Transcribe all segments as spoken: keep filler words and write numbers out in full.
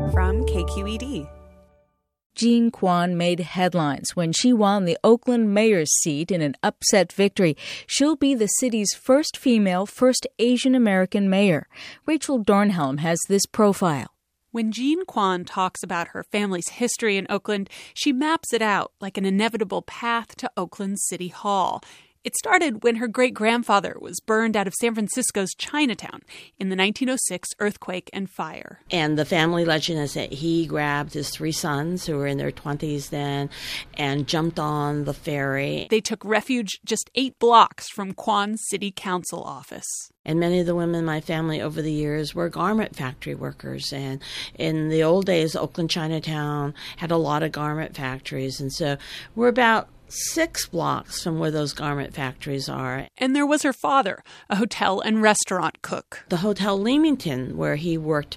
from K Q E D. Jean Quan made headlines when she won the Oakland mayor's seat in an upset victory. She'll be the city's first female, first Asian American mayor. Rachel Dornhelm has this profile. When Jean Quan talks about her family's history in Oakland, she maps it out like an inevitable path to Oakland City Hall. It started when her great-grandfather was burned out of San Francisco's Chinatown in the nineteen oh six earthquake and fire. And the family legend is that he grabbed his three sons, who were in their twenties then, and jumped on the ferry. They took refuge just eight blocks from Quan's city council office. And many of the women in my family over the years were garment factory workers. And in the old days, Oakland Chinatown had a lot of garment factories. And so we're about six blocks from where those garment factories are. And there was her father, a hotel and restaurant cook. The Hotel Leamington, where he worked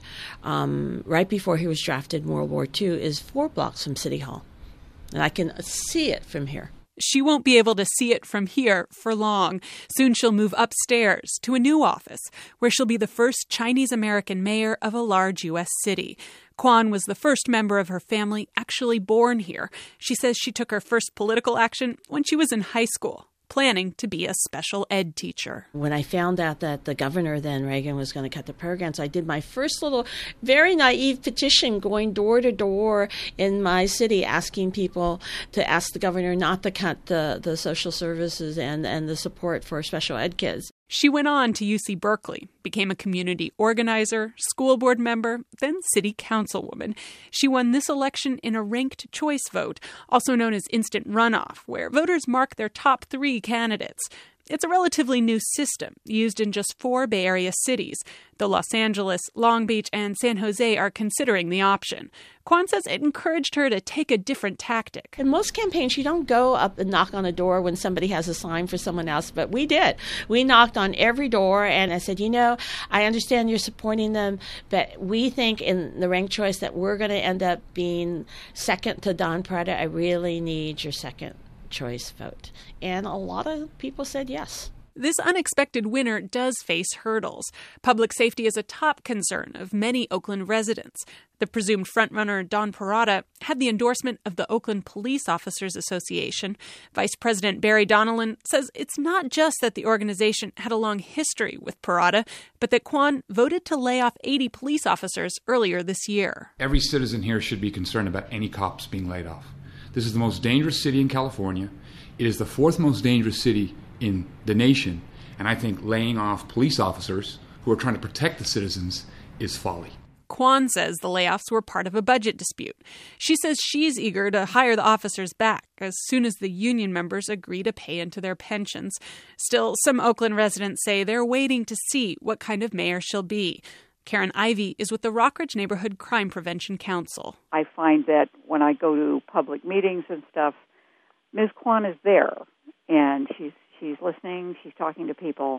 um, right before he was drafted in World War Two, is four blocks from City Hall. And I can see it from here. She won't be able to see it from here for long. Soon she'll move upstairs to a new office where she'll be the first Chinese-American mayor of a large U S city. Quan was the first member of her family actually born here. She says she took her first political action when she was in high school, planning to be a special ed teacher. When I found out that the governor then, Reagan, was going to cut the programs, I did my first little very naive petition going door to door in my city asking people to ask the governor not to cut the, the social services and, and the support for special ed kids. She went on to U C Berkeley, became a community organizer, school board member, then city councilwoman. She won this election in a ranked choice vote, also known as instant runoff, where voters mark their top three candidates. It's a relatively new system, used in just four Bay Area cities, though Los Angeles, Long Beach, and San Jose are considering the option. Quan says it encouraged her to take a different tactic. In most campaigns, you don't go up and knock on a door when somebody has a sign for someone else, but we did. We knocked on every door, and I said, you know, I understand you're supporting them, but we think in the ranked choice that we're going to end up being second to Don Prada. I really need your second choice vote. And a lot of people said yes. This unexpected winner does face hurdles. Public safety is a top concern of many Oakland residents. The presumed frontrunner, Don Parada, had the endorsement of the Oakland Police Officers Association. Vice President Barry Donnellan says it's not just that the organization had a long history with Parada, but that Quan voted to lay off eighty police officers earlier this year. Every citizen here should be concerned about any cops being laid off. This is the most dangerous city in California. It is the fourth most dangerous city in the nation. And I think laying off police officers who are trying to protect the citizens is folly. Quan says the layoffs were part of a budget dispute. She says she's eager to hire the officers back as soon as the union members agree to pay into their pensions. Still, some Oakland residents say they're waiting to see what kind of mayor she'll be. Karen Ivey is with the Rockridge Neighborhood Crime Prevention Council. I find that when I go to public meetings and stuff, Miz Quan is there, and she's she's listening, she's talking to people,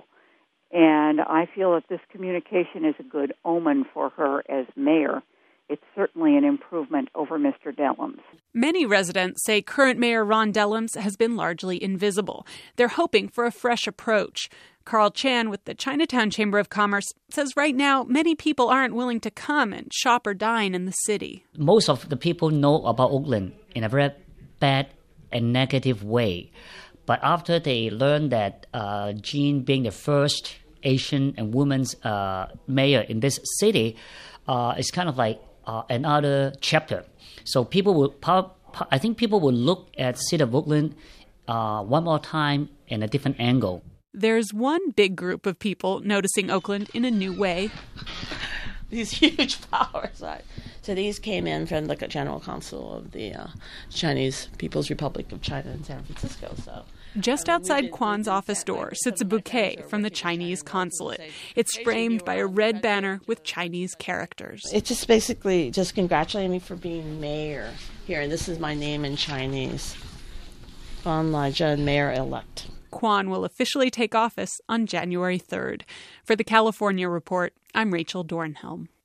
and I feel that this communication is a good omen for her as mayor. It's certainly an improvement over Mister Dellums. Many residents say current Mayor Ron Dellums has been largely invisible. They're hoping for a fresh approach. Carl Chan with the Chinatown Chamber of Commerce says right now many people aren't willing to come and shop or dine in the city. Most of the people know about Oakland in a very bad and negative way. But after they learn that uh, Jean being the first Asian and woman's uh, mayor in this city, uh, it's kind of like uh, another chapter. So people will, I think people will look at City of Oakland uh, one more time in a different angle. There's one big group of people noticing Oakland in a new way. These huge flowers. So these came in from the General Council of the uh, Chinese People's Republic of China in San Francisco. So just outside Quan's office door sits a bouquet from the Chinese consulate. It's framed by a red banner with Chinese characters. It's just basically just congratulating me for being mayor here. And this is my name in Chinese. Quan Lai-jen, mayor-elect. Quan will officially take office on January third. For the California Report, I'm Rachel Dornhelm.